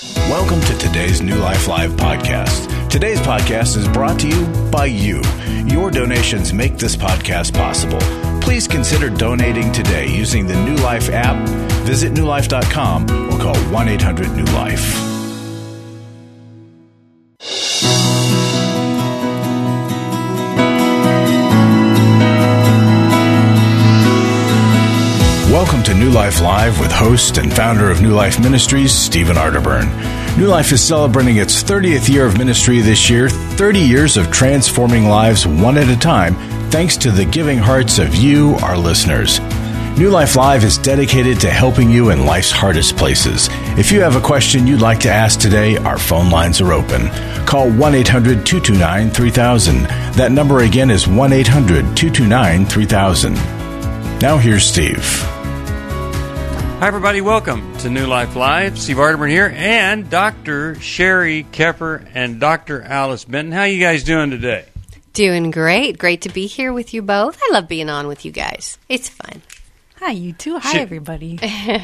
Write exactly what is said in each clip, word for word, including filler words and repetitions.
Welcome to today's New Life Live podcast. Today's podcast is brought to you by you. Your donations make this podcast possible. Please consider donating today using the New Life app. Visit new life dot com or call one eight hundred new life. Welcome to New Life Live with host and founder of New Life Ministries, Stephen Arterburn. New Life is celebrating its thirtieth year of ministry this year, thirty years of transforming lives one at a time, thanks to the giving hearts of you, our listeners. New Life Live is dedicated to helping you in life's hardest places. If you have a question you'd like to ask today, our phone lines are open. Call one eight hundred two two nine three thousand. That number again is one eight hundred two two nine three thousand. Now here's Steve. Hi, everybody. Welcome to New Life Live. Steve Arterburn here, and Doctor Sherry Keffer and Doctor Alice Benton. How are you guys doing today? Doing great. Great to be here with you both. I love being on with you guys. It's fun. Hi, you too. Hi, Sh- everybody.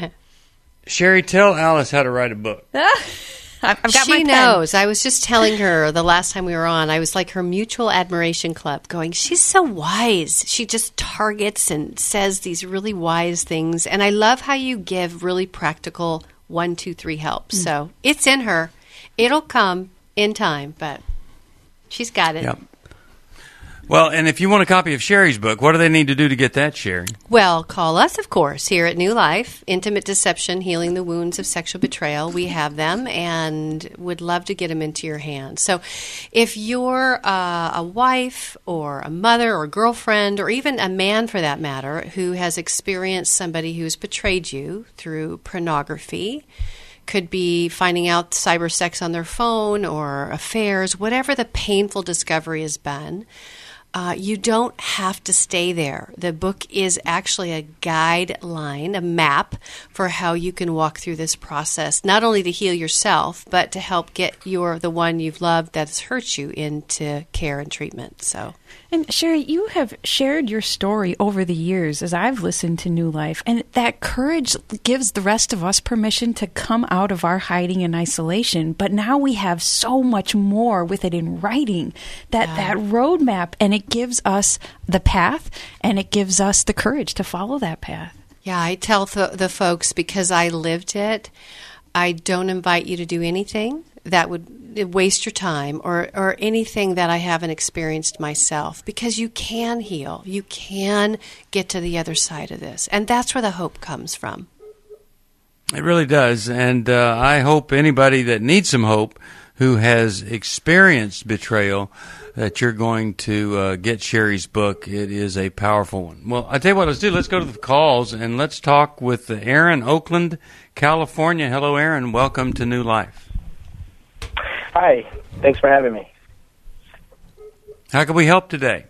Sherry, tell Alice how to write a book. I've got she my pen. knows. I was just telling her the last time we were on, I was like her mutual admiration club going, she's so wise. She just targets and says these really wise things. And I love how you give really practical one, two, three help. Mm. So it's in her. It'll come in time, but she's got it. Yep. Well, and if you want a copy of Sherry's book, what do they need to do to get that, Sherry? Well, call us, of course, here at New Life, Intimate Deception, Healing the Wounds of Sexual Betrayal. We have them and would love to get them into your hands. So if you're uh, a wife or a mother or girlfriend or even a man, for that matter, who has experienced somebody who's betrayed you through pornography, could be finding out cyber sex on their phone or affairs, whatever the painful discovery has been, Uh, you don't have to stay there. The book is actually a guideline, a map for how you can walk through this process, not only to heal yourself, but to help get your the one you've loved that has hurt you into care and treatment. So, And Sherry, you have shared your story over the years as I've listened to New Life, and that courage gives the rest of us permission to come out of our hiding and isolation. But now we have so much more with it in writing, that, yeah. that roadmap, and it gives us the path, and it gives us the courage to follow that path. Yeah, I tell th- the folks, because I lived it, I don't invite you to do anything that would waste your time or, or anything that I haven't experienced myself, because you can heal. You can get to the other side of this. And that's where the hope comes from. It really does. And uh, I hope anybody that needs some hope who has experienced betrayal, that you're going to uh, get Sherry's book. It is a powerful one. Well, I tell you what, let's do. Let's go to the calls, and let's talk with Aaron, Oakland, California. Hello, Aaron. Welcome to New Life. Hi. Thanks for having me. How can we help today?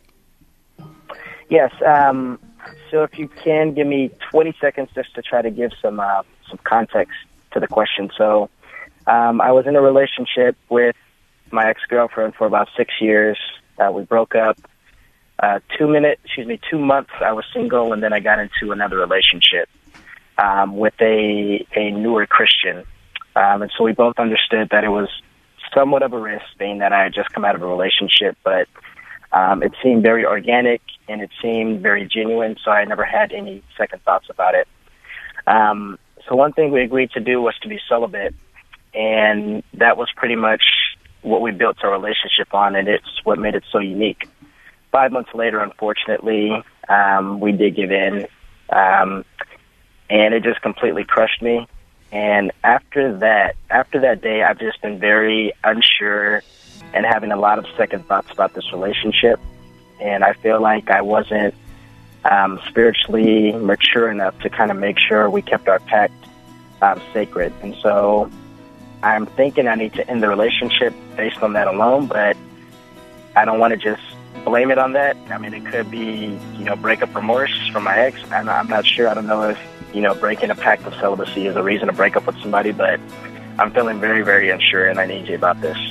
Yes. Um, so if you can give me twenty seconds just to try to give some uh, some context to the question. So um, I was in a relationship with my ex-girlfriend for about six years. Uh, we broke up. Uh, two minute, excuse me, two months I was single, and then I got into another relationship um, with a a newer Christian. Um, and so we both understood that it was somewhat of a risk, being that I had just come out of a relationship, but um, it seemed very organic and it seemed very genuine, so I never had any second thoughts about it. Um, so one thing we agreed to do was to be celibate, and that was pretty much what we built our relationship on, and it's what made it so unique. Five months later, unfortunately, um, we did give in, um, and it just completely crushed me. And after that, after that day, I've just been very unsure and having a lot of second thoughts about this relationship. And I feel like I wasn't um, spiritually mature enough to kind of make sure we kept our pact um, sacred. And so I'm thinking I need to end the relationship based on that alone, but I don't want to just blame it on that. I mean, it could be, you know, breakup remorse from my ex. I'm, I'm not sure. I don't know if, you know, breaking a pact of celibacy is a reason to break up with somebody, but I'm feeling very, very unsure, and I need you about this.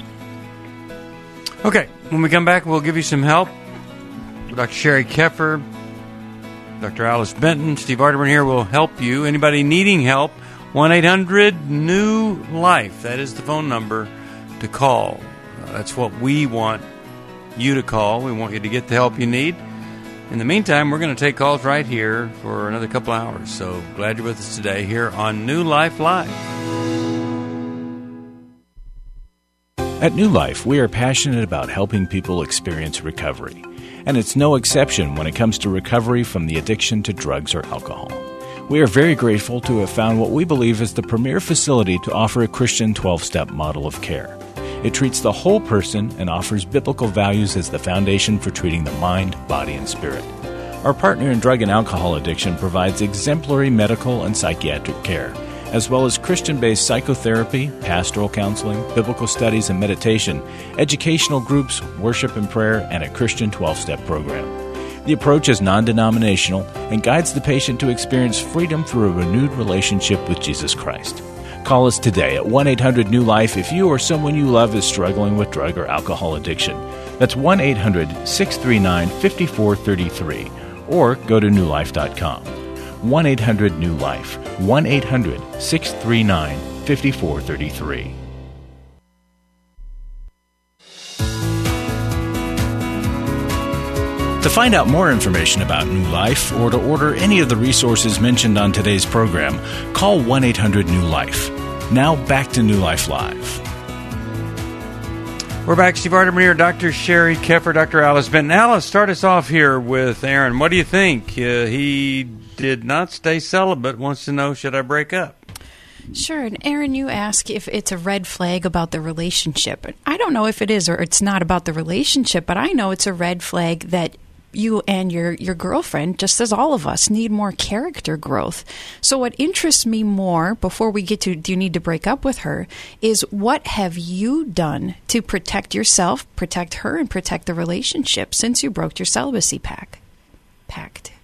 Okay, when we come back, we'll give you some help. Doctor Sherry Keffer, Doctor Alice Benton, Steve Arterburn here will help you. Anybody needing help one eight hundred new life. That is the phone number to call. Uh, that's what we want you to call. We want you to get the help you need. In the meantime, we're going to take calls right here for another couple hours. So glad you're with us today here on New Life Live. At New Life, we are passionate about helping people experience recovery. And it's no exception when it comes to recovery from the addiction to drugs or alcohol. We are very grateful to have found what we believe is the premier facility to offer a Christian twelve-step model of care. It treats the whole person and offers biblical values as the foundation for treating the mind, body, and spirit. Our partner in drug and alcohol addiction provides exemplary medical and psychiatric care, as well as Christian-based psychotherapy, pastoral counseling, biblical studies and meditation, educational groups, worship and prayer, and a Christian twelve-step program. The approach is non-denominational and guides the patient to experience freedom through a renewed relationship with Jesus Christ. Call us today at one eight hundred new life if you or someone you love is struggling with drug or alcohol addiction. That's one eight hundred six three nine five four three three, or go to new life dot com. one eight hundred new life, one eight hundred six three nine five four three three. To find out more information about New Life or to order any of the resources mentioned on today's program, call one eight hundred new life. Now back to New Life Live. We're back. Steve Arterburn here, Doctor Sherry Keffer, Doctor Alice Benton. Alice, start us off here with Aaron. What do you think? Uh, he did not stay celibate, wants to know, should I break up? Sure. And Aaron, you ask if it's a red flag about the relationship. I don't know if it is or it's not about the relationship, but I know it's a red flag that you and your, your girlfriend, just as all of us, need more character growth. So what interests me more, before we get to do you need to break up with her, is what have you done to protect yourself, protect her, and protect the relationship since you broke your celibacy pact? Pact.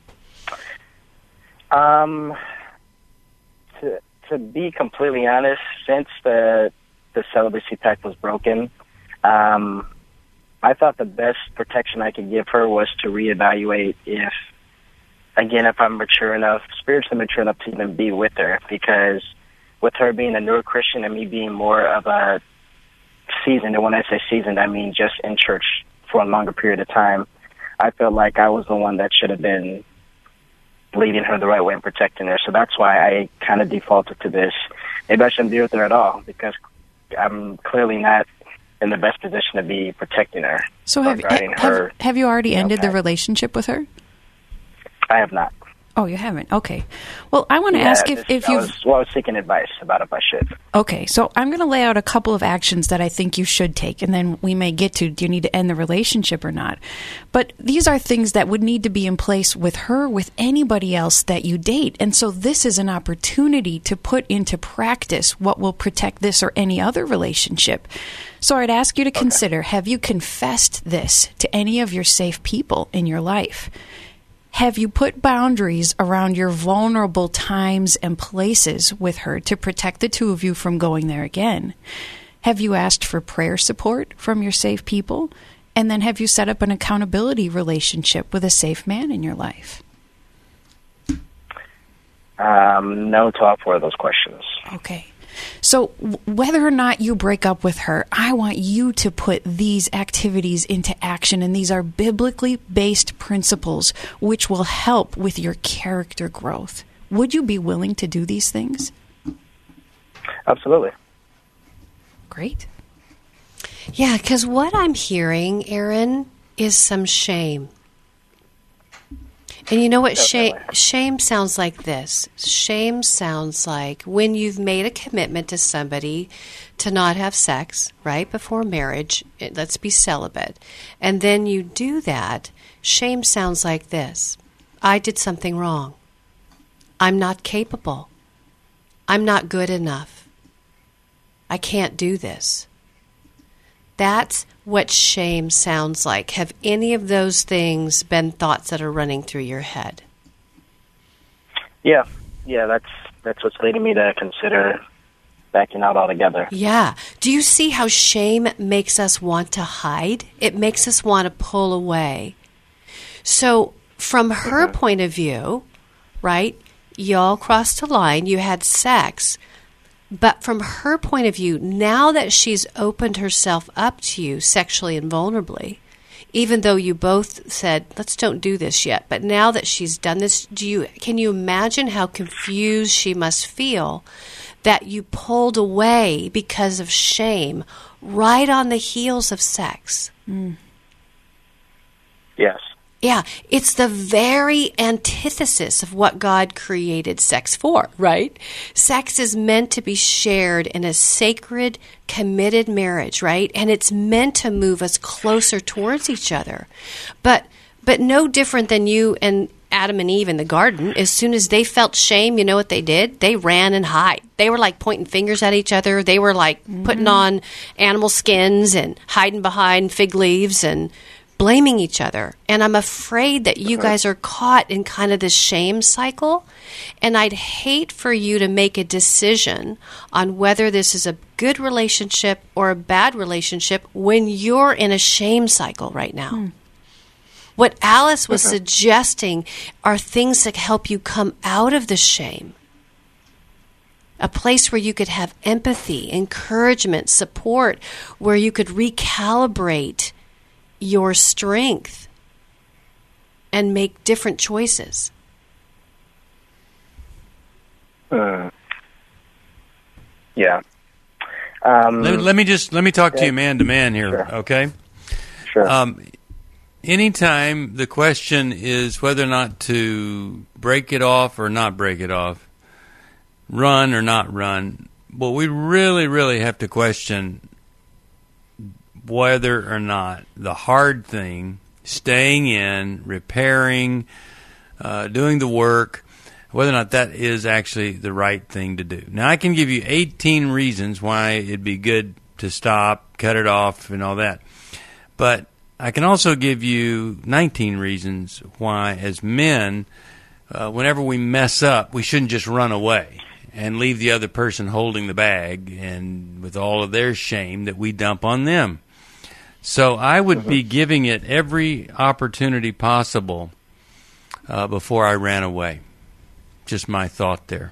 Um, to, to be completely honest, since the the celibacy pact was broken, um, I thought the best protection I could give her was to reevaluate if, again, if I'm mature enough, spiritually mature enough to even be with her. Because with her being a newer Christian and me being more of a seasoned, and when I say seasoned, I mean just in church for a longer period of time, I felt like I was the one that should have been leading her the right way and protecting her. So that's why I kind of defaulted to this. Maybe I shouldn't be with her at all, because I'm clearly not in the best position to be protecting her. So have, have, her, have you already ended you know, the relationship with her? I have not. Oh, you haven't? Okay. Well, I want to yeah, ask if, just, if I you've... was, well, I was seeking advice about if I should. Okay, so I'm going to lay out a couple of actions that I think you should take, and then we may get to, do you need to end the relationship or not? But these are things that would need to be in place with her, with anybody else that you date. And so this is an opportunity to put into practice what will protect this or any other relationship. So I'd ask you to consider, okay, have you confessed this to any of your safe people in your life? Have you put boundaries around your vulnerable times and places with her to protect the two of you from going there again? Have you asked for prayer support from your safe people? And then have you set up an accountability relationship with a safe man in your life? Um, no to all four of those questions. Okay. So w- whether or not you break up with her, I want you to put these activities into action, and these are biblically based principles which will help with your character growth. Would you be willing to do these things? Absolutely. Great. Yeah, because what I'm hearing, Aaron, is some shame. And you know what shame, shame sounds like this. Shame sounds like when you've made a commitment to somebody to not have sex, right, before marriage, let's be celibate, and then you do that, shame sounds like this. I did something wrong. I'm not capable. I'm not good enough. I can't do this. That's what shame sounds like. Have any of those things been thoughts that are running through your head? Yeah, yeah, that's that's what's leading me to consider backing out altogether. Yeah. Do you see how shame makes us want to hide? It makes us want to pull away. So from her mm-hmm. point of view, right, y'all crossed a line, you had sex, but from her point of view, now that she's opened herself up to you sexually and vulnerably, even though you both said, let's don't do this yet, but now that she's done this, do you can you imagine how confused she must feel that you pulled away because of shame right on the heels of sex? Mm. Yes. Yeah, it's the very antithesis of what God created sex for, right? Sex is meant to be shared in a sacred, committed marriage, right? And it's meant to move us closer towards each other. But but no different than you and Adam and Eve in the garden. As soon as they felt shame, you know what they did? They ran and hid. They were like pointing fingers at each other. They were like mm-hmm. putting on animal skins and hiding behind fig leaves and blaming each other. And I'm afraid that you guys are caught in kind of this shame cycle. And I'd hate for you to make a decision on whether this is a good relationship or a bad relationship when you're in a shame cycle right now. Hmm. What Alice was okay. suggesting are things that help you come out of the shame. A place where you could have empathy, encouragement, support, where you could recalibrate your strength and make different choices. Uh, yeah. Um, let, let me just let me talk yeah. to you man to man here, sure. okay? Sure. Um, anytime the question is whether or not to break it off or not break it off, run or not run, well, we really, really have to question whether or not the hard thing, staying in, repairing, uh, doing the work, whether or not that is actually the right thing to do. Now, I can give you eighteen reasons why it'd be good to stop, cut it off, and all that. But I can also give you nineteen reasons why, as men, uh, whenever we mess up, we shouldn't just run away and leave the other person holding the bag and with all of their shame that we dump on them. So I would be giving it every opportunity possible uh, before I ran away. Just my thought there.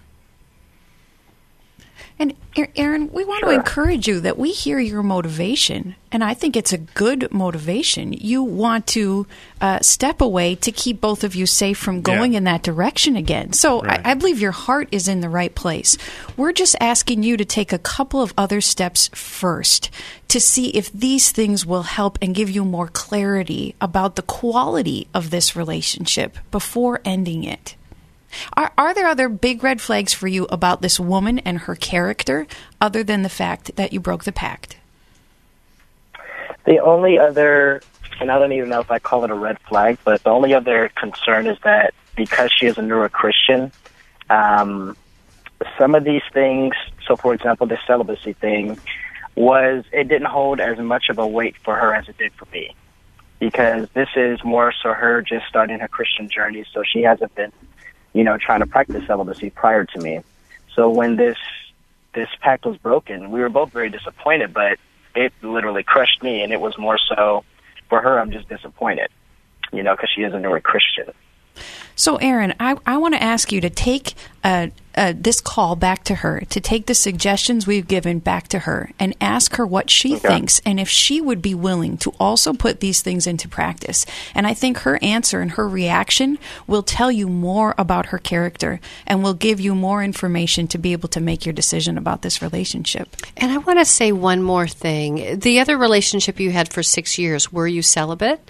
And Aaron, we want sure. to encourage you that we hear your motivation, and I think it's a good motivation. You want to uh, step away to keep both of you safe from going yeah. in that direction again. So right. I, I believe your heart is in the right place. We're just asking you to take a couple of other steps first to see if these things will help and give you more clarity about the quality of this relationship before ending it. Are, are there other big red flags for you about this woman and her character other than the fact that you broke the pact? The only other, and I don't even know if I call it a red flag, but the only other concern is that because she is a newer Christian, um, some of these things, so for example, the celibacy thing, was it didn't hold as much of a weight for her as it did for me. Because this is more so her just starting her Christian journey, so she hasn't been you know, trying to practice celibacy prior to me. So when this this pact was broken, we were both very disappointed, but it literally crushed me, and it was more so for her, I'm just disappointed, you know, because she is a newer Christian. So, Aaron, I, I want to ask you to take uh, uh, this call back to her, to take the suggestions we've given back to her and ask her what she okay. thinks and if she would be willing to also put these things into practice. And I think her answer and her reaction will tell you more about her character and will give you more information to be able to make your decision about this relationship. And I want to say one more thing. The other relationship you had for six years, were you celibate?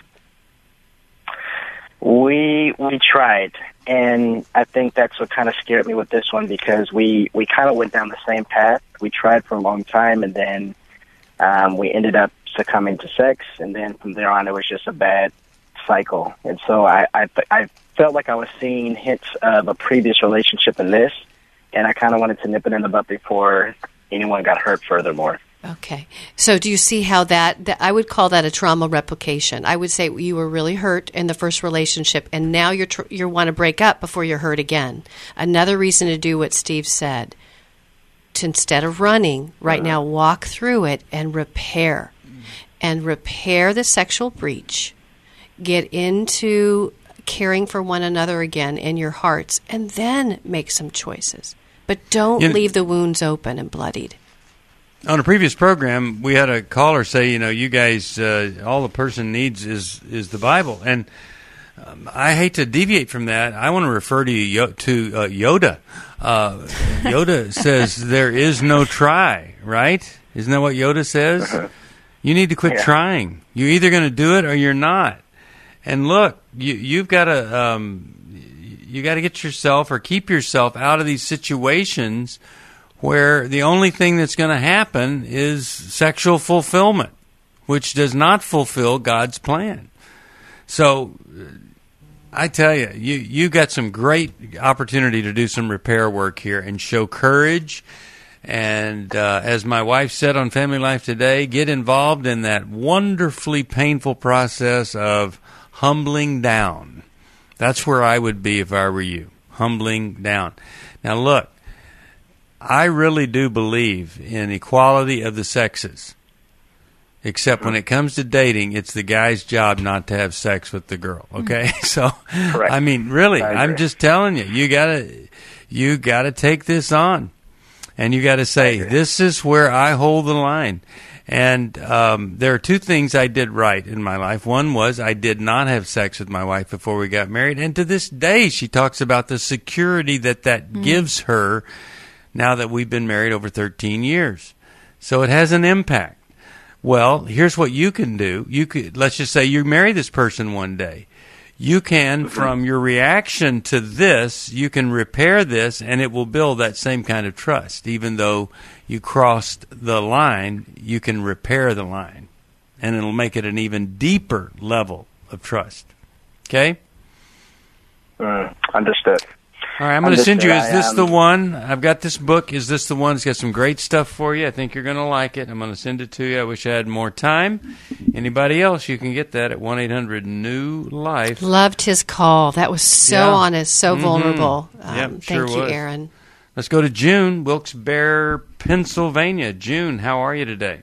We we tried, and I think that's what kind of scared me with this one because we, we kind of went down the same path. We tried for a long time, and then um, we ended up succumbing to sex, and then from there on it was just a bad cycle. And so I, I, I felt like I was seeing hints of a previous relationship in this, and I kind of wanted to nip it in the bud before anyone got hurt furthermore. Okay. So do you see how that, that, I would call that a trauma replication. I would say you were really hurt in the first relationship, and now you're tr- you want to break up before you're hurt again. Another reason to do what Steve said, to instead of running, right uh-huh. now walk through it and repair. Mm-hmm. And repair the sexual breach. Get into caring for one another again in your hearts, and then make some choices. But don't You know, leave the wounds open and bloodied. On a previous program, we had a caller say, you know, you guys, uh, all the person needs is is the Bible. And um, I hate to deviate from that. I want to refer to you, to uh, Yoda. Uh, Yoda says there is no try, right? Isn't that what Yoda says? You need to quit Yeah. trying. You're either going to do it or you're not. And look, you, you've got to um, you got to get yourself or keep yourself out of these situations where the only thing that's going to happen is sexual fulfillment, which does not fulfill God's plan. So I tell you, you you got some great opportunity to do some repair work here and show courage. And uh, as my wife said on Family Life Today, get involved in that wonderfully painful process of humbling down. That's where I would be if I were you, humbling down. Now, look, I really do believe in equality of the sexes, except when it comes to dating, it's the guy's job not to have sex with the girl, okay? So, Correct. I mean, really, I I'm agree. just telling you, you gotta, you gotta take this on. And you got to say, this is where I hold the line. And um, there are two things I did right in my life. One was I did not have sex with my wife before we got married. And to this day, she talks about the security that that mm. gives her now that we've been married over thirteen years. So it has an impact. Well, here's what you can do. You could, let's just say you marry this person one day. You can, from your reaction to this, you can repair this, and it will build that same kind of trust. Even though you crossed the line, you can repair the line, and it'll make it an even deeper level of trust. Okay? Mm, understood. All right, I'm going to send you, is Understood. this I, the um, one? I've got this book. Is this the one? It's got some great stuff for you. I think you're going to like it. I'm going to send it to you. I wish I had more time. Anybody else, you can get that at one eight hundred new life. Loved his call. That was so Yeah. honest, so Mhm. vulnerable. Um, Yep, thank sure you, was. Aaron. Let's go to June, Wilkes-Barre, Pennsylvania. June, how are you today?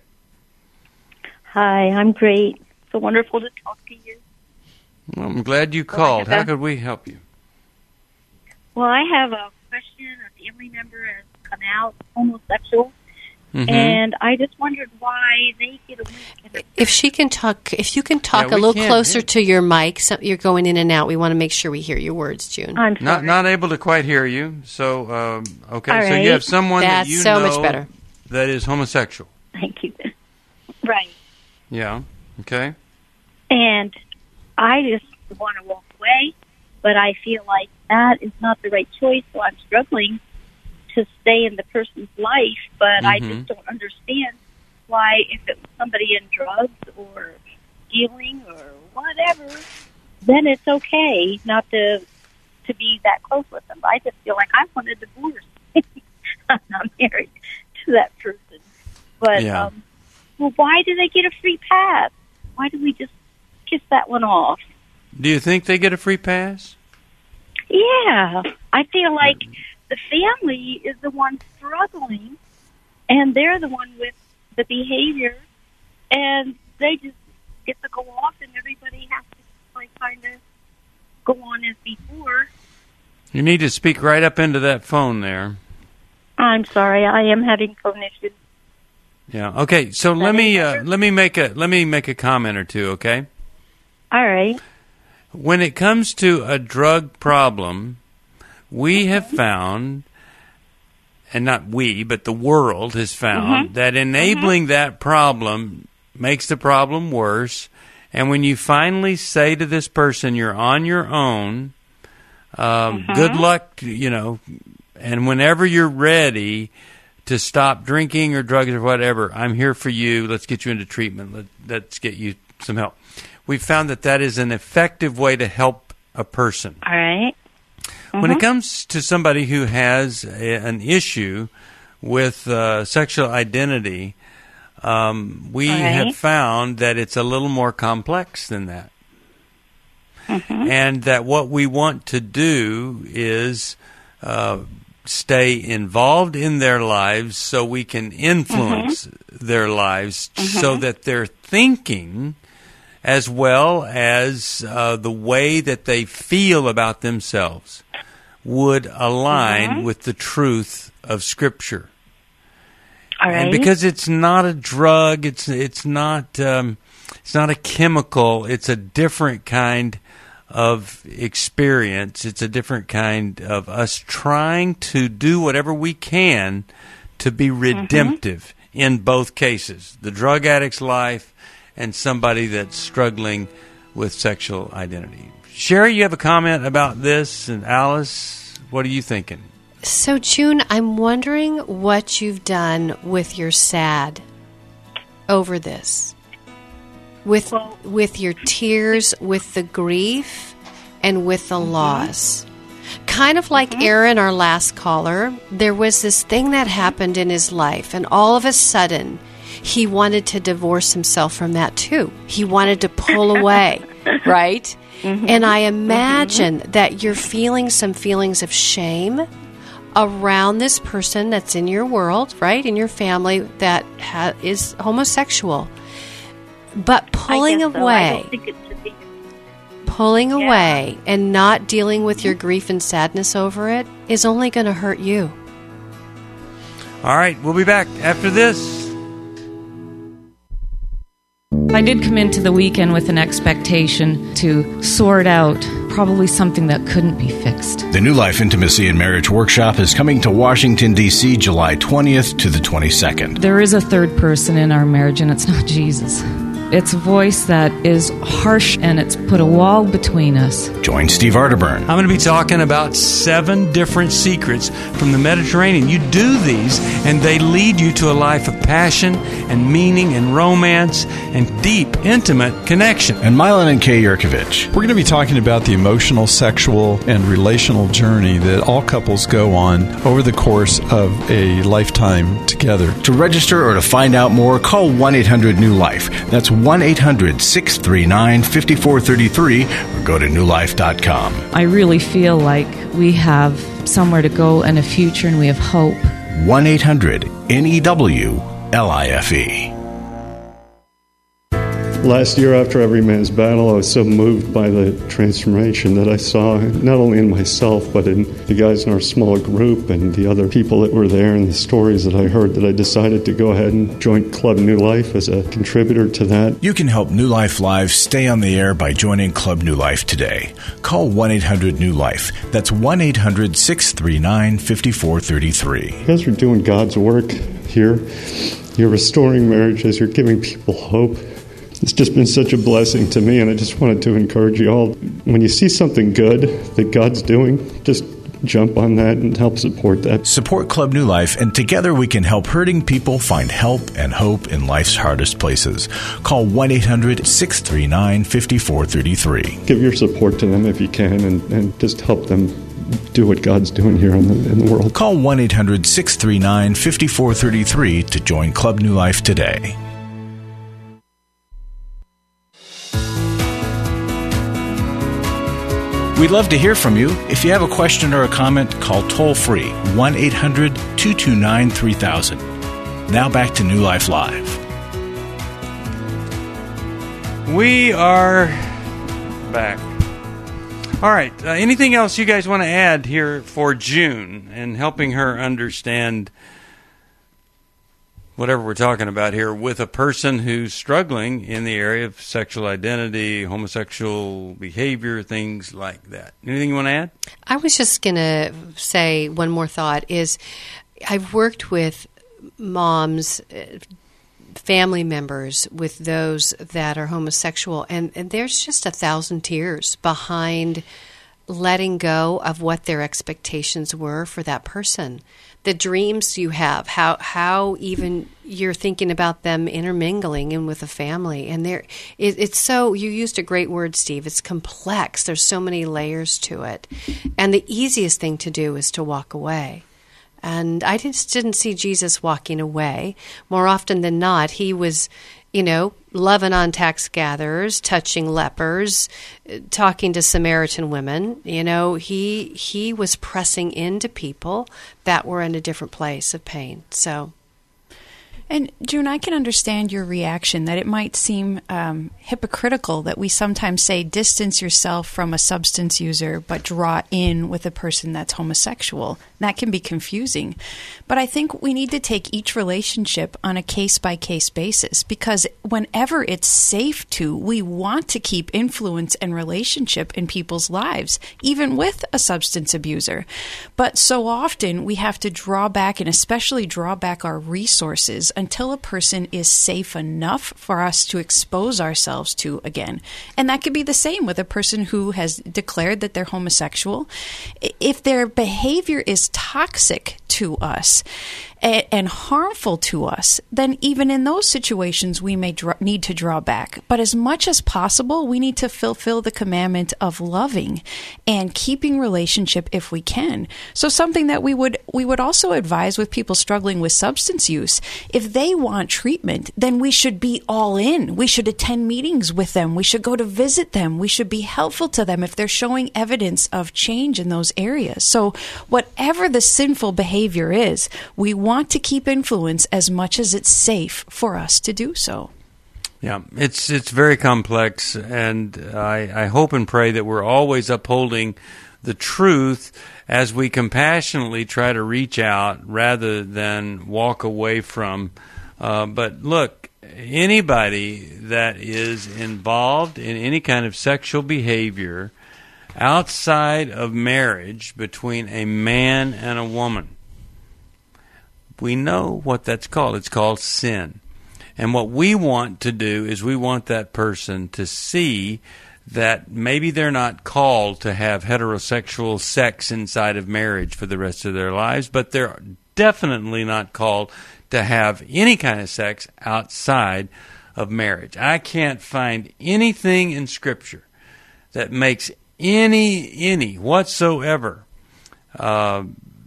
Hi, I'm great. So wonderful to talk to you. Well, I'm glad you Well, I called. have How a- could we help you? Well, I have a question. A family member has come out homosexual, Mhm. and I just wondered why they get a week. And a- If she can talk, if you can talk Yeah, a we little can, closer yeah. to your mic, so you're going in and out. We want to make sure we hear your words, June. I'm sorry. Not not able to quite hear you. So, um, okay. All So you right. have someone That's that you so know much better. that is homosexual. Thank you. Right. Yeah. Okay. And I just want to walk away, but I feel like that is not the right choice, so I'm struggling to stay in the person's life, but I Mhm. just don't understand why, if it was somebody in drugs or stealing or whatever, then it's okay not to to be that close with them. I just feel like I want a divorce. I'm not married to that person. But, Yeah. um, well, why do they get a free pass? Why do we just kiss that one off? Do you think they get a free pass? Yeah, I feel like the family is the one struggling, and they're the one with the behavior, and they just get to go off, and everybody has to like kind of go on as before. You need to speak right up into that phone there. I'm sorry, I am having phone issues. Yeah. Okay. So let me uh, let me make a let me make a comment or two. Okay. All right. When it comes to a drug problem, we have found, and not we, but the world has found, Mhm. that enabling that problem makes the problem worse. And when you finally say to this person, you're on your own, um, good luck, you know, and whenever you're ready to stop drinking or drugs or whatever, I'm here for you. Let's get you into treatment. Let, let's get you some help. We've found that that is an effective way to help a person. All right. When it comes to somebody who has a, an issue with uh, sexual identity, um, we All right. have found that it's a little more complex than that. And that what we want to do is uh, stay involved in their lives so we can influence their lives so that their thinking as well as uh, the way that they feel about themselves would align Mm-hmm. with the truth of Scripture. All right. And because it's not a drug, it's it's not um, it's not a chemical. It's a different kind of experience. It's a different kind of us trying to do whatever we can to be redemptive mm-hmm. in both cases: the drug addict's life and somebody that's struggling with sexual identity. Sherry, you have a comment about this, and Alice, what are you thinking? So, June, I'm wondering what you've done with your sad over this, with Well, with your tears, with the grief, and with the mm-hmm. loss. Kind of like Mm-hmm. Aaron, our last caller, there was this thing that happened in his life, and all of a sudden, he wanted to divorce himself from that too. He wanted to pull away, right? Mm-hmm. And I imagine mm-hmm. that you're feeling some feelings of shame around this person that's in your world, right, in your family that ha- is homosexual. But pulling I guess so. away, I don't think it should be. pulling Yeah. away and not dealing with your grief and sadness over it is only going to hurt you. All right, we'll be back after this. I did come into the weekend with an expectation to sort out probably something that couldn't be fixed. The New Life Intimacy and Marriage Workshop is coming to Washington, D C July twentieth to the twenty-second. There is a third person in our marriage, and it's not Jesus. It's a voice that is harsh, and it's put a wall between us. Join Steve Arterburn. I'm going to be talking about seven different secrets from the Mediterranean. You do these, and they lead you to a life of passion and meaning and romance and deep, intimate connection. And Milan and Kay Yurkovich. We're going to be talking about the emotional, sexual, and relational journey that all couples go on over the course of a lifetime together. To register or to find out more, call one eight hundred new life. That's one eight hundred six three nine five four three three or go to new life dot com. I really feel like we have somewhere to go and a future, and we have hope. one eight hundred N E W L I F E. Last year, after Every Man's Battle, I was so moved by the transformation that I saw, not only in myself, but in the guys in our small group and the other people that were there and the stories that I heard, that I decided to go ahead and join Club New Life as a contributor to that. You can help New Life Live stay on the air by joining Club New Life today. Call one eight hundred new life. That's one eight hundred six three nine five four three three. You guys are doing God's work here. You're restoring marriages. You're giving people hope. It's just been such a blessing to me, and I just wanted to encourage you all. When you see something good that God's doing, just jump on that and help support that. Support Club New Life, and together we can help hurting people find help and hope in life's hardest places. Call one eight hundred six three nine five four three three. Give your support to them if you can, and, and just help them do what God's doing here in the, in the world. Call one eight hundred six three nine five four three three to join Club New Life today. We'd love to hear from you. If you have a question or a comment, call toll-free one eight hundred two two nine three thousand. Now back to New Life Live. We are back. All right. Uh, anything else you guys want to add here for June and helping her understand whatever we're talking about here with a person who's struggling in the area of sexual identity, homosexual behavior, things like that? Anything you want to add? I was just going to say one more thought is I've worked with moms, uh, family members with those that are homosexual, and, and there's just a thousand tears behind letting go of what their expectations were for that person. The dreams you have, how how even you're thinking about them intermingling in with a family, and there it, it's so. You used a great word, Steve. It's complex. There's so many layers to it, and the easiest thing to do is to walk away. And I just didn't see Jesus walking away. More often than not, he was, you know, loving on tax gatherers, touching lepers, talking to Samaritan women. You know, he he was pressing into people that were in a different place of pain. So, And June, I can understand your reaction that it might seem um, hypocritical that we sometimes say distance yourself from a substance user but draw in with a person that's homosexual. That can be confusing. But I think we need to take each relationship on a case-by-case basis, because whenever it's safe to, we want to keep influence and relationship in people's lives, even with a substance abuser. But so often we have to draw back, and especially draw back our resources until a person is safe enough for us to expose ourselves to again. And that could be the same with a person who has declared that they're homosexual. If their behavior is toxic to us and harmful to us, then even in those situations we may dr- need to draw back. But as much as possible, we need to fulfill the commandment of loving and keeping relationship if we can. So something that we would we would also advise with people struggling with substance use, if they want treatment, then we should be all in. We should attend meetings with them. We should go to visit them. We should be helpful to them if they're showing evidence of change in those areas. So whatever the sinful behavior is, we want want to keep influence as much as it's safe for us to do so. Yeah, it's it's very complex, and I, I hope and pray that we're always upholding the truth as we compassionately try to reach out rather than walk away from. Uh, but look, anybody that is involved in any kind of sexual behavior outside of marriage between a man and a woman, we know what that's called. It's called sin. And what we want to do is we want that person to see that maybe they're not called to have heterosexual sex inside of marriage for the rest of their lives, but they're definitely not called to have any kind of sex outside of marriage. I can't find anything in Scripture that makes any, any whatsoever uh,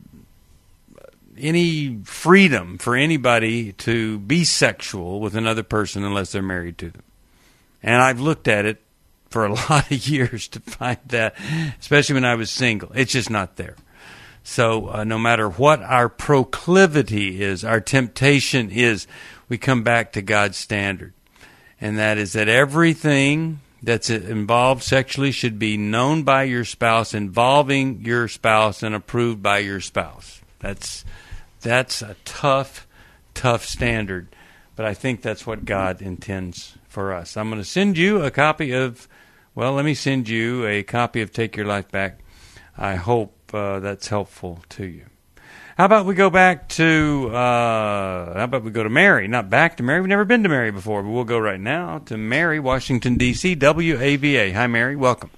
any freedom for anybody to be sexual with another person unless they're married to them. And I've looked at it for a lot of years to find that, especially when I was single. It's just not there. So uh, no matter what our proclivity is, our temptation is, we come back to God's standard. And that is that everything that's involved sexually should be known by your spouse, involving your spouse, and approved by your spouse. That's That's a tough, tough standard, but I think that's what God intends for us. I'm going to send you a copy of, well, let me send you a copy of Take Your Life Back. I hope uh, that's helpful to you. How about we go back to, uh, how about we go to Mary? Not back to Mary. We've never been to Mary before, but we'll go right now to Mary, Washington, D C, W A V A. Hi, Mary. Welcome.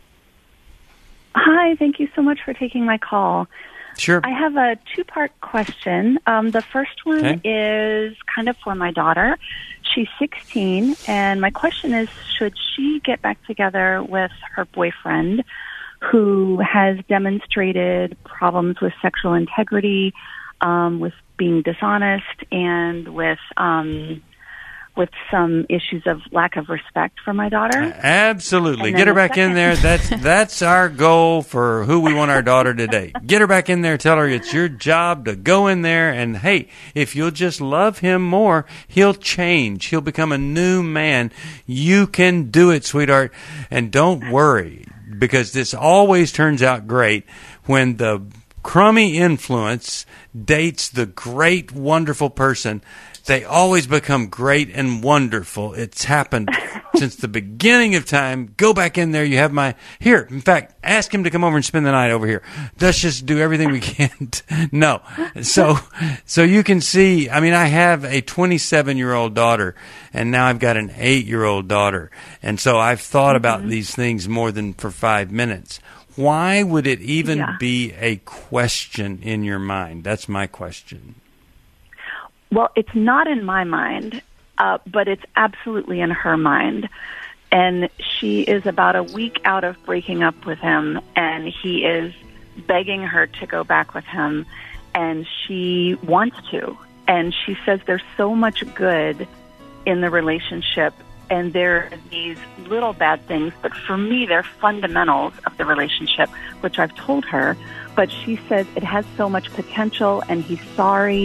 Hi. Thank you so much for taking my call. Sure. I have a two-part question. Um, the first one okay. is kind of for my daughter. She's sixteen, and my question is, should she get back together with her boyfriend who has demonstrated problems with sexual integrity, um, with being dishonest, and with um, with some issues of lack of respect for my daughter? Absolutely. Get her back second. in there. That's that's our goal for who we want our daughter today. Get her back in there. Tell her it's your job to go in there. And, hey, if you'll just love him more, he'll change. He'll become a new man. You can do it, sweetheart. And don't worry, because this always turns out great when the crummy influence dates the great, wonderful person. They always become great and wonderful. It's happened since the beginning of time. Go back in there. You have my... Here, in fact, ask him to come over and spend the night over here. Let's just do everything we can. To, no. So so you can see, I mean, I have a twenty-seven-year-old daughter, and now I've got an eight-year-old daughter. And so I've thought mm-hmm. about these things more than for five minutes. Why would it even yeah. be a question in your mind? That's my question. Well, it's not in my mind, uh, but it's absolutely in her mind. And she is about a week out of breaking up with him, and he is begging her to go back with him, and she wants to. And she says there's so much good in the relationship, and there are these little bad things, but for me, they're fundamentals of the relationship, which I've told her. But she says it has so much potential, and he's sorry,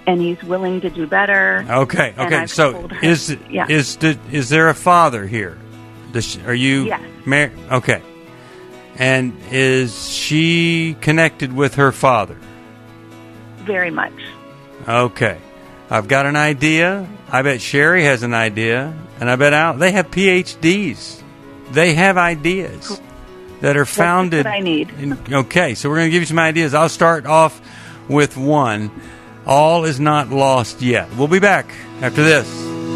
and he's willing to do better. Okay, And okay. I've So told her- is yeah. is the, is there a father here? Does, are you Yes. married? Okay. And is she connected with her father? Very much. Okay. I've got an idea. I bet Sherry has an idea. And I bet Al, they have P H Ds. They have ideas that are founded. That's what I need. in, okay, so we're going to give you some ideas. I'll start off with one. All is not lost yet. We'll be back after this.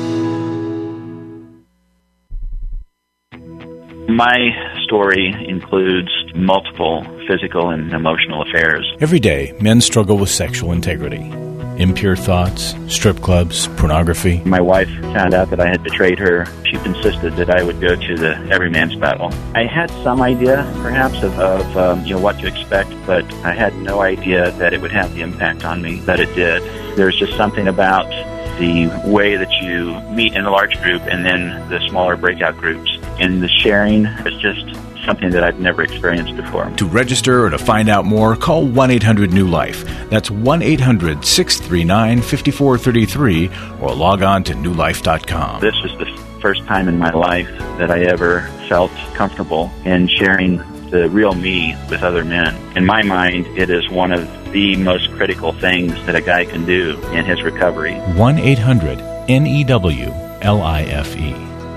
My story includes multiple physical and emotional affairs. Every day, men struggle with sexual integrity. Impure thoughts, strip clubs, pornography. My wife found out that I had betrayed her. She insisted that I would go to the every man's battle. I had some idea, perhaps, of, of um, you know what to expect, but I had no idea that it would have the impact on me that it did. There's just something about the way that you meet in a large group and then the smaller breakout groups. And the sharing is just something that I've never experienced before. To register or to find out more, call one eight hundred new life. That's one eight hundred six three nine five four three three or log on to new life dot com. This was the first time in my life that I ever felt comfortable in sharing the real me with other men. In my mind, it is one of the most critical things that a guy can do in his recovery. one eight hundred N E W L I F E.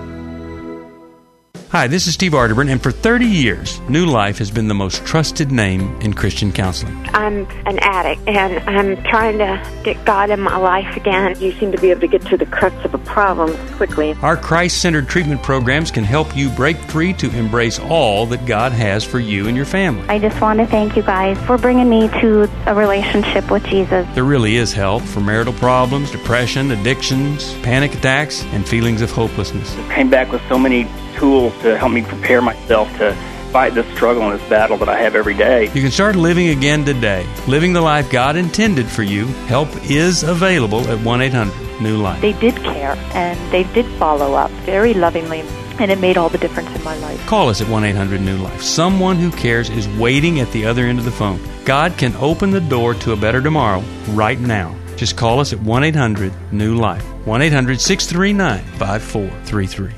Hi, this is Steve Arterburn, and for thirty years, New Life has been the most trusted name in Christian counseling. I'm an addict, and I'm trying to get God in my life again. You seem to be able to get to the crux of a problem quickly. Our Christ-centered treatment programs can help you break free to embrace all that God has for you and your family. I just want to thank you guys for bringing me to a relationship with Jesus. There really is help for marital problems, depression, addictions, panic attacks, and feelings of hopelessness. I came back with so many tools to help me prepare myself to fight this struggle and this battle that I have every day. You can start living again today, living the life God intended for you. Help is available at one eight hundred new life. They did care, and they did follow up very lovingly, and it made all the difference in my life. Call us at one eight hundred new life. Someone who cares is waiting at the other end of the phone. God can open the door to a better tomorrow right now. Just call us at one eight hundred new life. one eight hundred six three nine five four three three.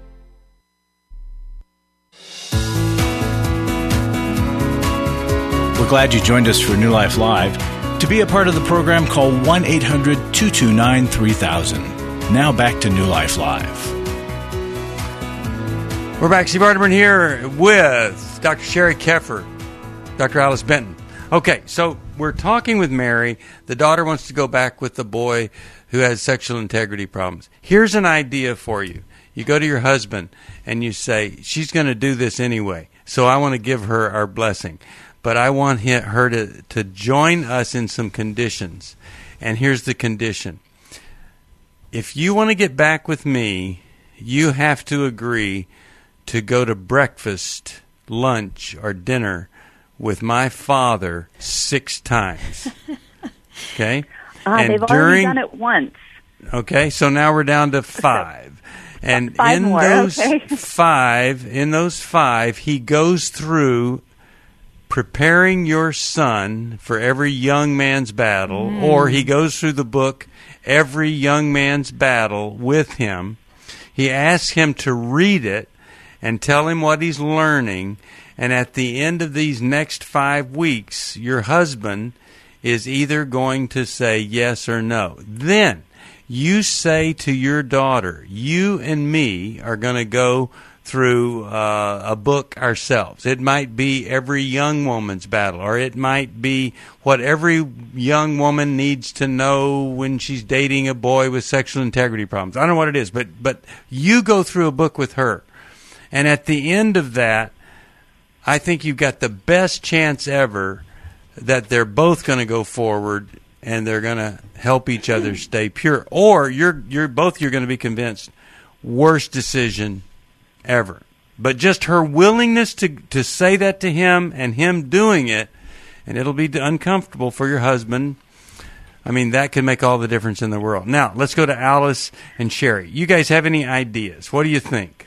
We're glad you joined us for New Life Live. To be a part of the program, call one eight hundred two two nine three thousand. Now back to New Life Live. We're back. Steve Arterburn here with Doctor Sherry Keffer, Doctor Alice Benton. Okay, so we're talking with Mary. The daughter wants to go back with the boy who has sexual integrity problems. Here's an idea for you. You go to your husband and you say, she's going to do this anyway, so I want to give her our blessing. But I want her to, to join us in some conditions. And here's the condition. If you want to get back with me, you have to agree to go to breakfast, lunch, or dinner with my father six times. Okay? Uh, and they've during, already done it once. Okay, so now we're down to five. And five in more, those okay. five, in those five, he goes through preparing your son for every young man's battle, mm. or he goes through the book Every Young Man's Battle with him. He asks him to read it and tell him what he's learning, and at the end of these next five weeks, your husband is either going to say yes or no. Then you say to your daughter, you and me are going to go through uh, a book ourselves. It might be Every Young Woman's Battle, or it might be what every young woman needs to know when she's dating a boy with sexual integrity problems. I don't know what it is, but but you go through a book with her. And at the end of that, I think you've got the best chance ever that they're both going to go forward and they're going to help each other stay pure. Or you're you're both you're going to be convinced, worst decision ever. But just her willingness to to say that to him and him doing it, and it'll be uncomfortable for your husband. I mean, that can make all the difference in the world. Now, let's go to Alice and Sherry. You guys have any ideas? What do you think?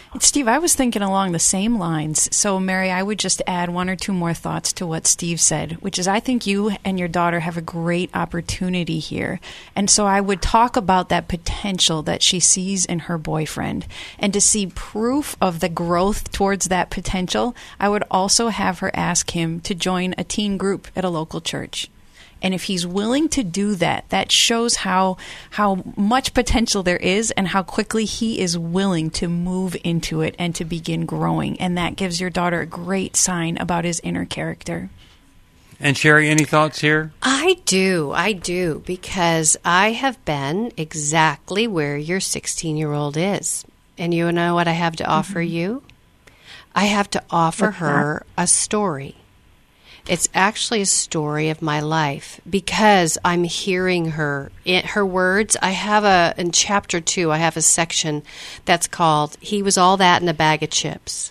Steve, I was thinking along the same lines. So, Mary, I would just add one or two more thoughts to what Steve said, which is I think you and your daughter have a great opportunity here. And so I would talk about that potential that she sees in her boyfriend. And to see proof of the growth towards that potential, I would also have her ask him to join a teen group at a local church. And if he's willing to do that, that shows how how much potential there is and how quickly he is willing to move into it and to begin growing. And that gives your daughter a great sign about his inner character. And Sherry, any thoughts here? I do. I do. Because I have been exactly where your sixteen-year-old is. And you know what I have to offer mm-hmm. you? I have to offer What's her that? a story. It's actually a story of my life because I'm hearing her, in her words. I have a, in chapter two, I have a section that's called, He Was All That in a Bag of Chips.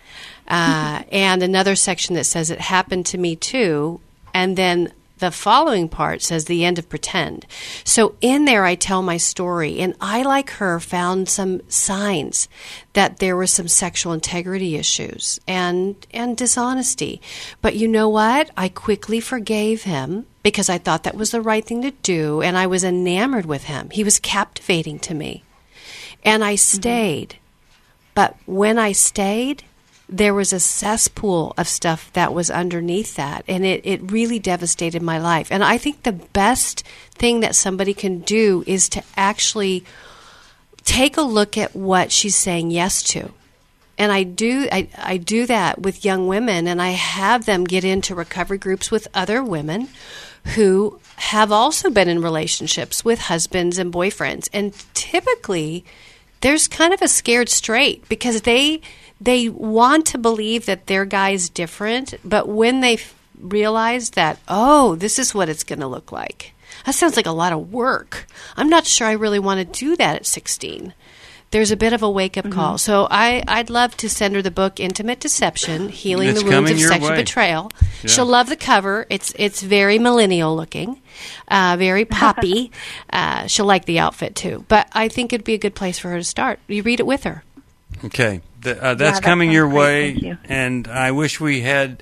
Uh, and another section that says, It Happened to Me Too. And then the following part says, The End of Pretend. So in there, I tell my story. And I, like her, found some signs that there were some sexual integrity issues and, and dishonesty. But you know what? I quickly forgave him because I thought that was the right thing to do. And I was enamored with him. He was captivating to me. And I stayed. Mm-hmm. But when I stayed, there was a cesspool of stuff that was underneath that, and it, it really devastated my life. And I think the best thing that somebody can do is to actually take a look at what she's saying yes to. And I do I, I do that with young women, and I have them get into recovery groups with other women who have also been in relationships with husbands and boyfriends. And typically, there's kind of a scared straight because they... They want to believe that their guy's different, but when they f- realize that, oh, this is what it's going to look like, that sounds like a lot of work. I'm not sure I really want to do that at sixteen. There's a bit of a wake-up mm-hmm. call. So I, I'd love to send her the book, Intimate Deception, Healing it's the Wounds of Sexual way. Betrayal. Yeah. She'll love the cover. It's it's very millennial-looking, uh, very poppy. uh, she'll like the outfit, too. But I think it'd be a good place for her to start. You read it with her. Okay, the, uh, that's yeah, that coming your great. way, Thank you. and I wish we had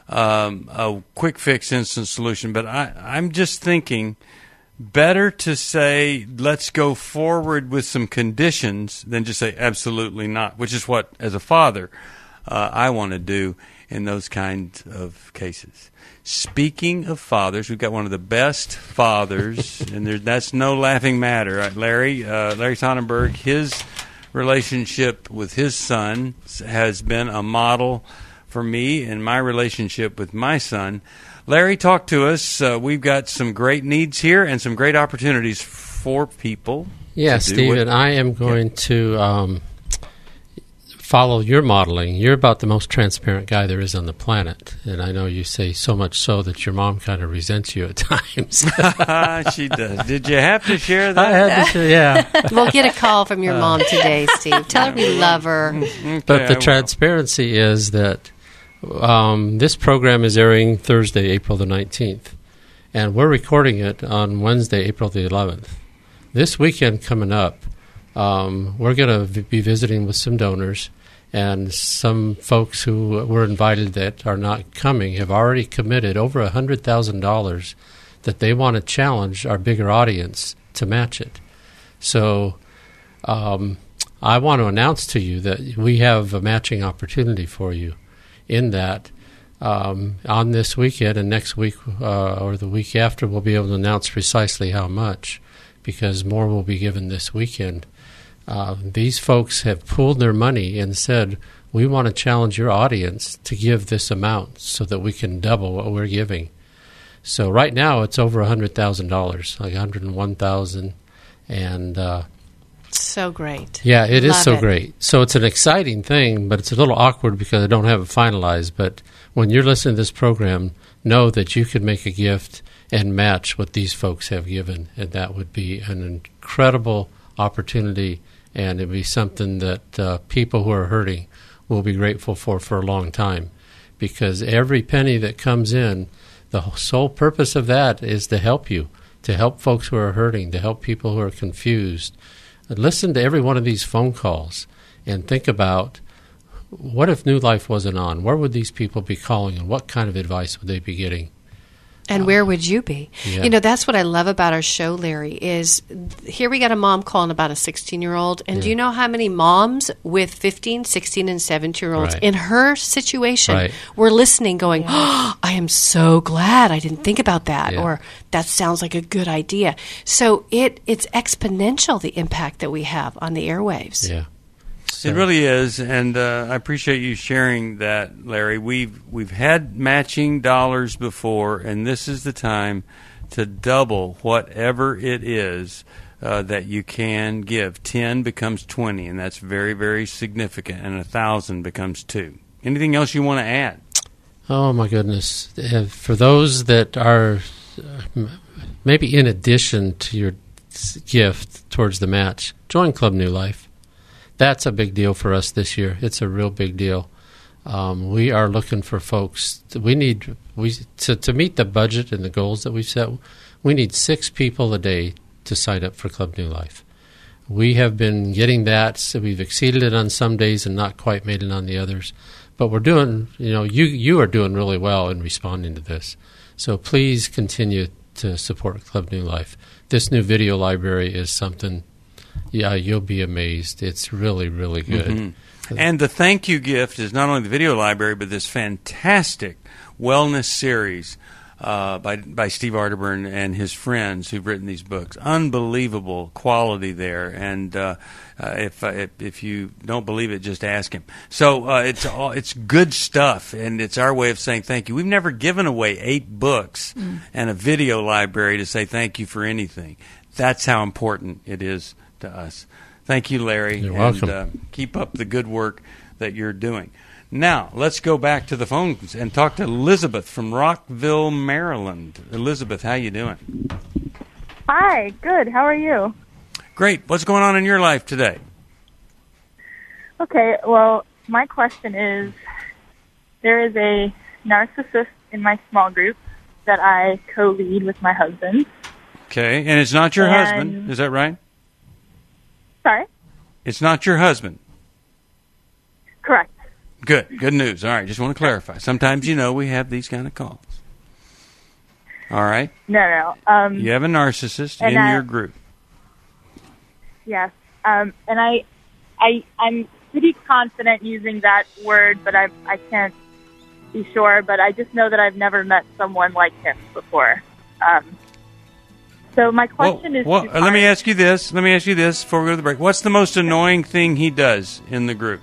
um, a quick fix, instant solution. But I, I'm just thinking, better to say let's go forward with some conditions than just say absolutely not, which is what, as a father, uh, I want to do in those kinds of cases. Speaking of fathers, we've got one of the best fathers, and there, that's no laughing matter. Right? Larry, uh, Larry Sonnenberg, his relationship with his son has been a model for me in my relationship with my son. Larry, talk to us. Uh, we've got some great needs here and some great opportunities for people. Yeah, Stephen, I am going yeah. to um, follow your modeling. You're about the most transparent guy there is on the planet, and I know you say so much so that your mom kind of resents you at times. She does. Did you have to share that? I had to share, yeah. We'll get a call from your mom today, Steve. Tell her we love her. Okay, but the I transparency will. is that um, this program is airing Thursday, April the nineteenth, and we're recording it on Wednesday, April the eleventh. This weekend coming up, um, we're going to v- be visiting with some donors. And some folks who were invited that are not coming have already committed over one hundred thousand dollars that they want to challenge our bigger audience to match it. So um, I want to announce to you that we have a matching opportunity for you in that um, on this weekend and next week uh, or the week after we'll be able to announce precisely how much because more will be given this weekend. Uh, these folks have pooled their money and said, we want to challenge your audience to give this amount so that we can double what we're giving. So right now it's over one hundred thousand dollars, like one hundred one thousand dollars. And uh, so great. Yeah, it Love is so it. great. So it's an exciting thing, but it's a little awkward because I don't have it finalized. But when you're listening to this program, know that you can make a gift and match what these folks have given. And that would be an incredible opportunity. And it would be something that uh, people who are hurting will be grateful for for a long time. Because every penny that comes in, the sole purpose of that is to help you, to help folks who are hurting, to help people who are confused. And listen to every one of these phone calls and think about, what if New Life wasn't on? Where would these people be calling, and what kind of advice would they be getting? And where would you be? Yeah. You know, that's what I love about our show, Larry, is here we got a mom calling about a sixteen-year-old. And Yeah. do you know how many moms with fifteen, sixteen, and seventeen-year-olds Right. in her situation Right. were listening going, oh, I am so glad I didn't think about that. Yeah. Or that sounds like a good idea. So it it's exponential, the impact that we have on the airwaves. Yeah. It really is, and uh, I appreciate you sharing that, Larry. We've we've had matching dollars before, and this is the time to double whatever it is uh, that you can give. Ten becomes twenty, and that's very, very significant, and a thousand becomes two. Anything else you want to add? Oh, my goodness. Uh, For those that are uh, m- maybe in addition to your s- gift towards the match, join Club New Life. That's a big deal for us this year. It's a real big deal. Um, we are looking for folks. We need we to, to meet the budget and the goals that we've set. We need six people a day to sign up for Club New Life. We have been getting that. So we've exceeded it on some days and not quite made it on the others. But we're doing. You know, you you are doing really well in responding to this. So please continue to support Club New Life. This new video library is something. Yeah, you'll be amazed. It's really, really good. Mm-hmm. And the thank you gift is not only the video library, but this fantastic wellness series uh, by by Steve Arterburn and his friends who've written these books. Unbelievable quality there. And uh, uh, if, uh, if if you don't believe it, just ask him. So uh, it's all it's good stuff, and it's our way of saying thank you. We've never given away eight books mm. and a video library to say thank you for anything. That's how important it is to us. Thank you, Larry. You're and, welcome. Uh, keep up the good work that you're doing. Now, let's go back to the phones and talk to Elizabeth from Rockville, Maryland. Elizabeth, how you doing? Hi, good. How are you? Great. What's going on in your life today? Okay, well, my question is, there is a narcissist in my small group that I co-lead with my husband. Okay, and it's not your And- husband, is that right? Sorry? It's not your husband. Correct. Good. Good news. All right, just want to clarify. Sometimes, you know, we have these kind of calls. All right? No, no. Um, You have a narcissist and in I- your group. Yes. Um, and I, I, I'm pretty confident using that word, but I, I can't be sure. But I just know that I've never met someone like him before. Um, so my question is, Well, to uh, let me ask you this. Let me ask you this before we go to the break. What's the most annoying thing he does in the group?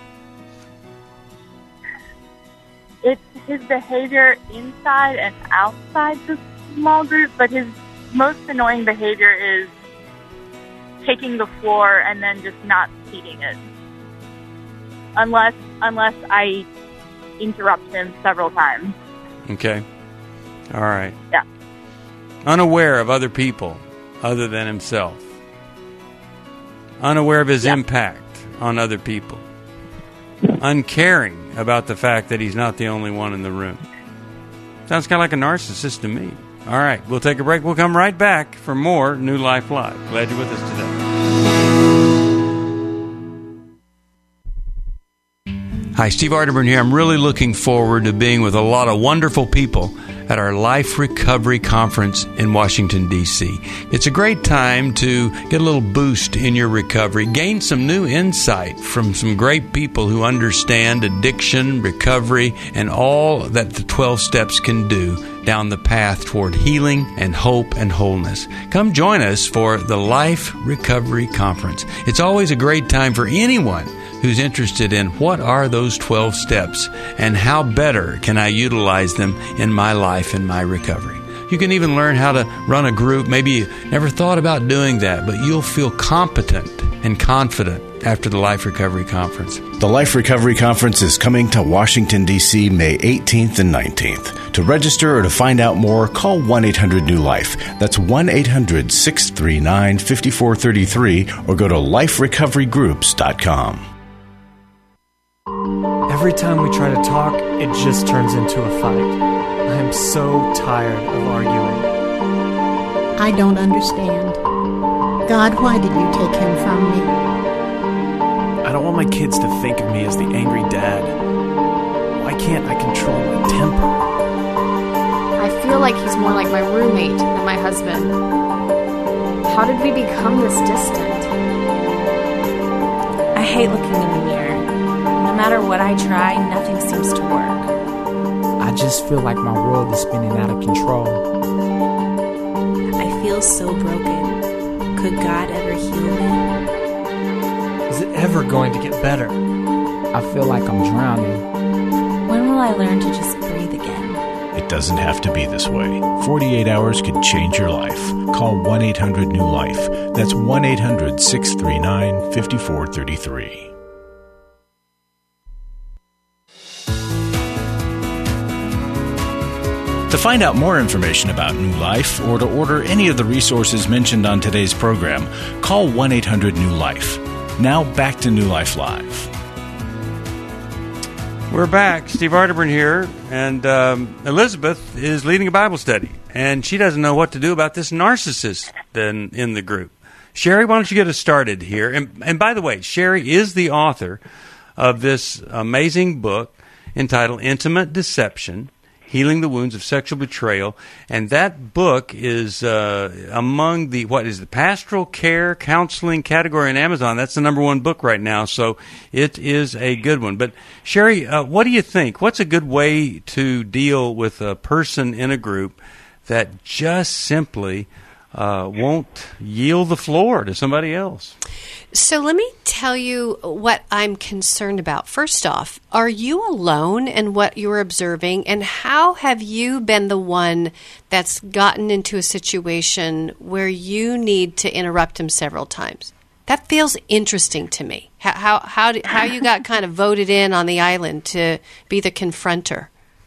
it's his behavior inside and outside the small group, but his most annoying behavior is taking the floor and then just not ceding it. Unless unless I interrupt him several times. Okay. All right. Yeah. Unaware of other people other than himself. Unaware of his Yeah. impact on other people. Uncaring about the fact that he's not the only one in the room. Sounds kind of like a narcissist to me. All right, we'll take a break. We'll come right back for more New Life Live. Glad you're with us today. Hi, Steve Arterburn here. I'm really looking forward to being with a lot of wonderful people at our Life Recovery Conference in Washington, D C It's a great time to get a little boost in your recovery, gain some new insight from some great people who understand addiction, recovery, and all that the twelve steps can do down the path toward healing and hope and wholeness. Come join us for the Life Recovery Conference. It's always a great time for anyone who's interested in what are those twelve steps and how better can I utilize them in my life and my recovery. You can even learn how to run a group. Maybe you never thought about doing that, but you'll feel competent and confident after the Life Recovery Conference. The Life Recovery Conference is coming to Washington, D C May eighteenth and nineteenth. To register or to find out more, call one eight hundred new life. That's one eight hundred six three nine five four three three or go to life recovery groups dot com. Every time we try to talk, it just turns into a fight. I am so tired of arguing. I don't understand. God, why did you take him from me? I don't want my kids to think of me as the angry dad. Why can't I control my temper? I feel like he's more like my roommate than my husband. How did we become this distant? I hate looking in the mirror. No matter what I try, nothing seems to work. I just feel like my world is spinning out of control. I feel so broken. Could God ever heal me? Is it ever going to get better? I feel like I'm drowning. When will I learn to just breathe again? It doesn't have to be this way. forty-eight hours could change your life. Call one eight hundred new life. That's one eight hundred six three nine five four three three. To find out more information about New Life or to order any of the resources mentioned on today's program, call one eight hundred new life. Now back to New Life Live. We're back. Steve Arterburn here, and um, Elizabeth is leading a Bible study, and she doesn't know what to do about this narcissist in, in the group. Sherry, why don't you get us started here? And, and by the way, Sherry is the author of this amazing book entitled Intimate Deception, Healing the Wounds of Sexual Betrayal, and that book is uh, among the, what is the pastoral care counseling category on Amazon. That's the number one book right now, so it is a good one. But Sherry, uh, what do you think? What's a good way to deal with a person in a group that just simply uh, won't yield the floor to somebody else? So let me tell you what I'm concerned about. First off, are you alone in what you're observing, and how have you been the one that's gotten into a situation where you need to interrupt him several times? That feels interesting to me. How how how, do, how you got kind of voted in on the island to be the confronter?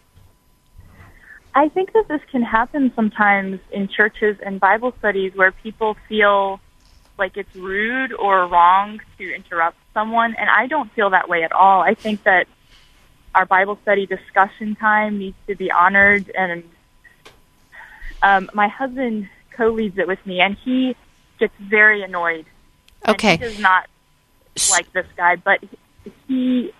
I think that this can happen sometimes in churches and Bible studies where people feel like it's rude or wrong to interrupt someone, and I don't feel that way at all. I think that our Bible study discussion time needs to be honored, and um, my husband co-leads it with me, and he gets very annoyed. Okay. And he does not like this guy, but he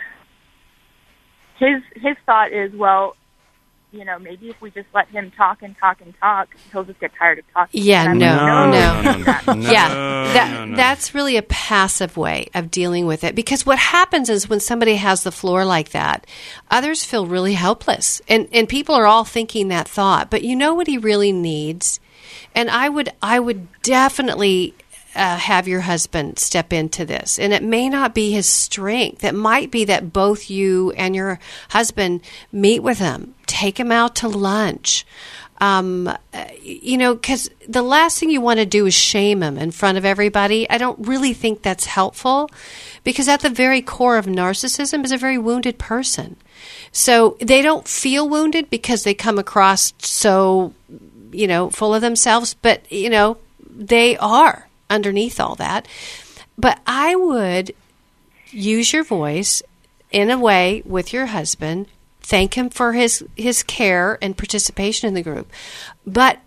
his his thought is, well, you know, maybe if we just let him talk and talk and talk, he'll just get tired of talking. Yeah, no, like, no. no. no, no, no. Yeah, No, that, no, no. that's really a passive way of dealing with it. Because what happens is when somebody has the floor like that, others feel really helpless. And, and people are all thinking that thought. But you know what he really needs? And I would, I would definitely Uh, have your husband step into this. And it may not be his strength. It might be that both you and your husband meet with him, take him out to lunch. Um, you know, because the last thing you want to do is shame him in front of everybody. I don't really think that's helpful, because at the very core of narcissism is a very wounded person. So they don't feel wounded because they come across so, you know, full of themselves, but, you know, they are underneath all that. But I would use your voice in a way with your husband, thank him for his, his care and participation in the group, but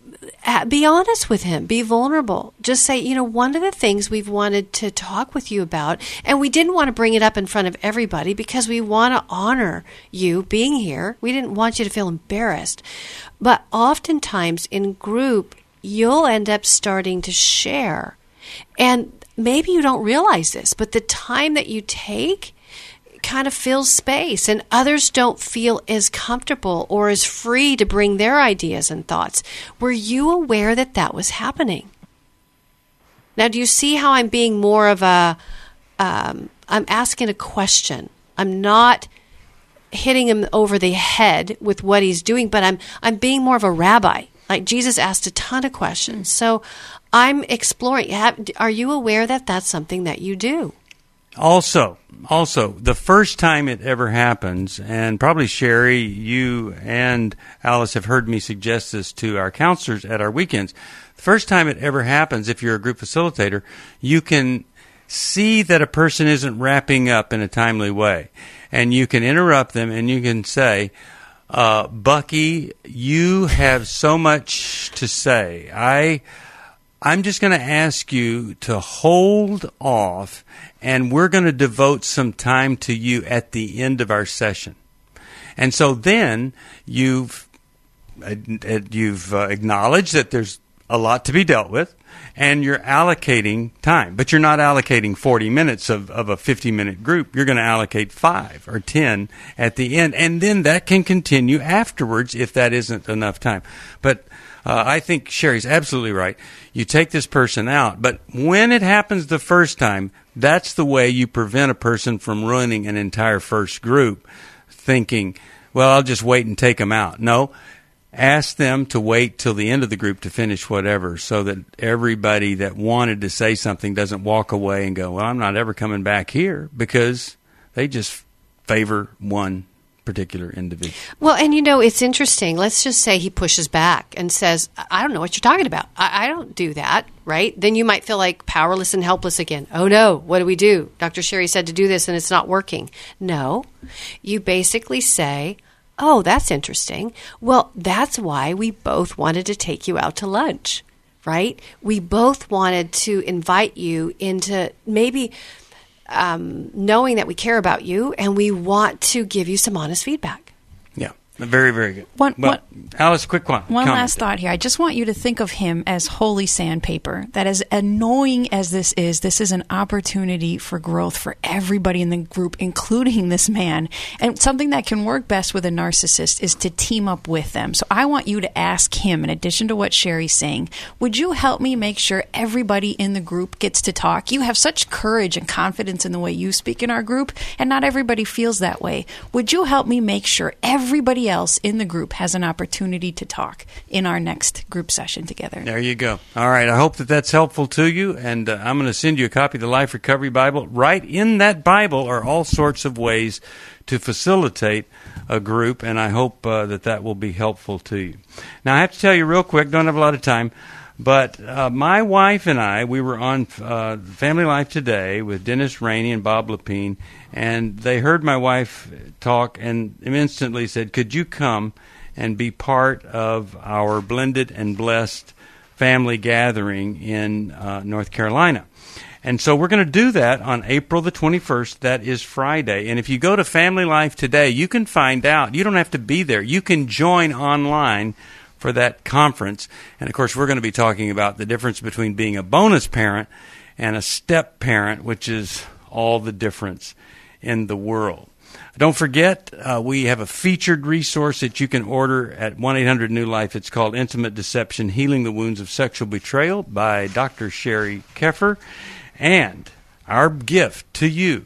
be honest with him, be vulnerable. Just say, you know, one of the things we've wanted to talk with you about, and we didn't want to bring it up in front of everybody because we want to honor you being here. We didn't want you to feel embarrassed. But oftentimes in group, you'll end up starting to share. And maybe you don't realize this, but the time that you take kind of fills space, and others don't feel as comfortable or as free to bring their ideas and thoughts. Were you aware that that was happening? Now, do you see how I'm being more of a, um, I'm asking a question. I'm not hitting him over the head with what he's doing, but I'm I'm being more of a rabbi. Like Jesus asked a ton of questions. So I'm exploring. Are you aware that that's something that you do? Also, also, the first time it ever happens, and probably Sherry, you and Alice have heard me suggest this to our counselors at our weekends. The first time it ever happens, if you're a group facilitator, you can see that a person isn't wrapping up in a timely way. And you can interrupt them and you can say, Uh, Bucky, you have so much to say. I I'm just going to ask you to hold off, and we're going to devote some time to you at the end of our session. And so then you've uh, you've uh, acknowledged that there's a lot to be dealt with, and you're allocating time. But you're not allocating forty minutes of, of a fifty-minute group. You're going to allocate five or ten at the end, and then that can continue afterwards if that isn't enough time. But Uh, I think Sherry's absolutely right. You take this person out, but when it happens the first time, that's the way you prevent a person from ruining an entire first group, thinking, well, I'll just wait and take them out. No, ask them to wait till the end of the group to finish whatever, so that everybody that wanted to say something doesn't walk away and go, well, I'm not ever coming back here, because they just favor one particular individual. Well, and you know, it's interesting. Let's just say he pushes back and says, I don't know what you're talking about. I, I don't do that, right? Then you might feel like powerless and helpless again. Oh no, what do we do? Doctor Sherry said to do this and it's not working. No, you basically say, oh, that's interesting. Well, that's why we both wanted to take you out to lunch, right? We both wanted to invite you into maybe Um, knowing that we care about you and we want to give you some honest feedback. Yeah, very, very good. One, well, one, Alice, quick one. One comment. last thought here. I just want you to think of him as holy sandpaper. That as annoying as this is, this is an opportunity for growth for everybody in the group, including this man. And something that can work best with a narcissist is to team up with them. So I want you to ask him, in addition to what Sherry's saying, would you help me make sure everybody in the group gets to talk? You have such courage and confidence in the way you speak in our group, and not everybody feels that way. Would you help me make sure everybody else in the group has an opportunity to talk in our next group session together? There you go. All right. I hope that that's helpful to you, and uh, I'm going to send you a copy of the Life Recovery Bible. Right in that Bible are all sorts of ways to facilitate a group, and I hope uh, that that will be helpful to you. Now, I have to tell you real quick, don't have a lot of time, but uh, my wife and I, we were on uh, Family Life Today with Dennis Rainey and Bob Lepine, and they heard my wife talk and instantly said, could you come and be part of our Blended and Blessed family gathering in uh, North Carolina? And so we're going to do that on April the twenty-first. That is Friday. And if you go to Family Life Today, you can find out. You don't have to be there. You can join online for that conference. And, of course, we're going to be talking about the difference between being a bonus parent and a step parent, which is all the difference in the world. Don't forget, uh, we have a featured resource that you can order at one eight hundred new life. It's called Intimate Deception, Healing the Wounds of Sexual Betrayal by Doctor Sherry Keffer. And our gift to you,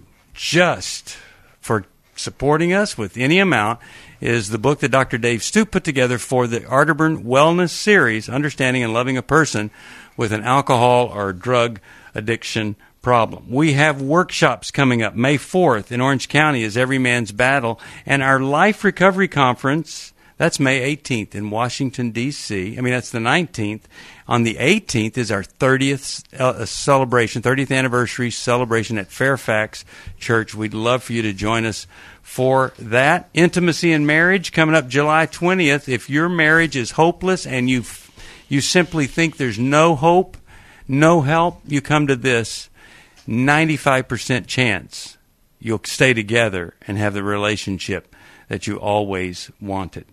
just for supporting us with any amount, is the book that Doctor Dave Stoop put together for the Arterburn Wellness Series, Understanding and Loving a Person with an Alcohol or Drug Addiction Problem. We have workshops coming up. May fourth in Orange County is Every Man's Battle. And our Life Recovery Conference, that's May eighteenth in Washington, D C I mean, that's the nineteenth. On the eighteenth is our thirtieth uh, celebration, thirtieth anniversary celebration at Fairfax Church. We'd love for you to join us for that. Intimacy in Marriage coming up July twentieth. If your marriage is hopeless and you you simply think there's no hope, no help, you come to this. ninety-five percent chance you'll stay together and have the relationship that you always wanted.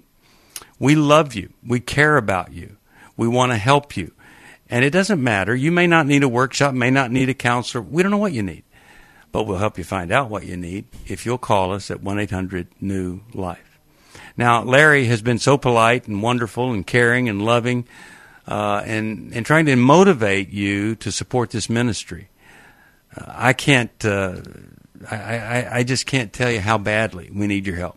We love you. We care about you. We want to help you. And it doesn't matter. You may not need a workshop, may not need a counselor. We don't know what you need. But we'll help you find out what you need if you'll call us at one eight hundred new life. Now, Larry has been so polite and wonderful and caring and loving uh, and, and trying to motivate you to support this ministry. Uh, I can't, uh, I, I, I just can't tell you how badly we need your help.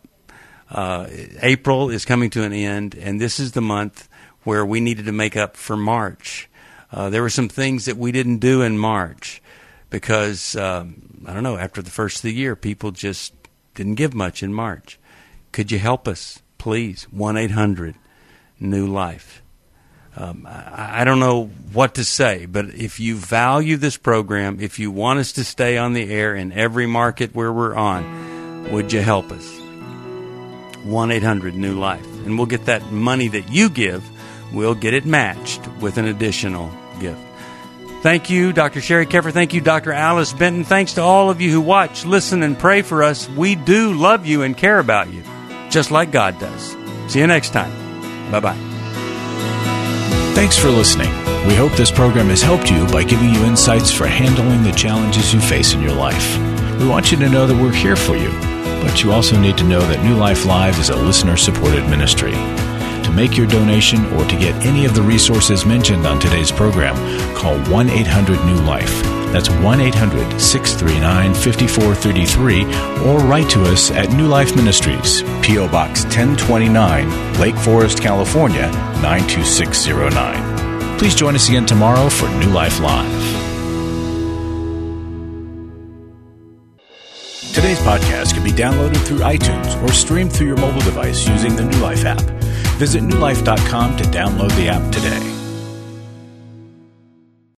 Uh, April is coming to an end, and this is the month where we needed to make up for March. Uh, there were some things that we didn't do in March because, um, I don't know, after the first of the year, people just didn't give much in March. Could you help us, please? one eight hundred new life. Um, I, I don't know what to say, but if you value this program, if you want us to stay on the air in every market where we're on, would you help us? one eight hundred new life. And we'll get that money that you give, we'll get it matched with an additional gift. Thank you, Doctor Sherry Keffer. Thank you, Doctor Alice Benton. Thanks to all of you who watch, listen, and pray for us. We do love you and care about you, just like God does. See you next time. Bye-bye. Thanks for listening. We hope this program has helped you by giving you insights for handling the challenges you face in your life. We want you to know that we're here for you, but you also need to know that New Life Live is a listener-supported ministry. To make your donation or to get any of the resources mentioned on today's program, call one eight hundred new life. That's one eight hundred, six three nine, five four three three, or write to us at New Life Ministries, P O. Box ten twenty-nine, Lake Forest, California, nine two six zero nine. Please join us again tomorrow for New Life Live. Today's podcast can be downloaded through iTunes or streamed through your mobile device using the New Life app. Visit new life dot com to download the app today.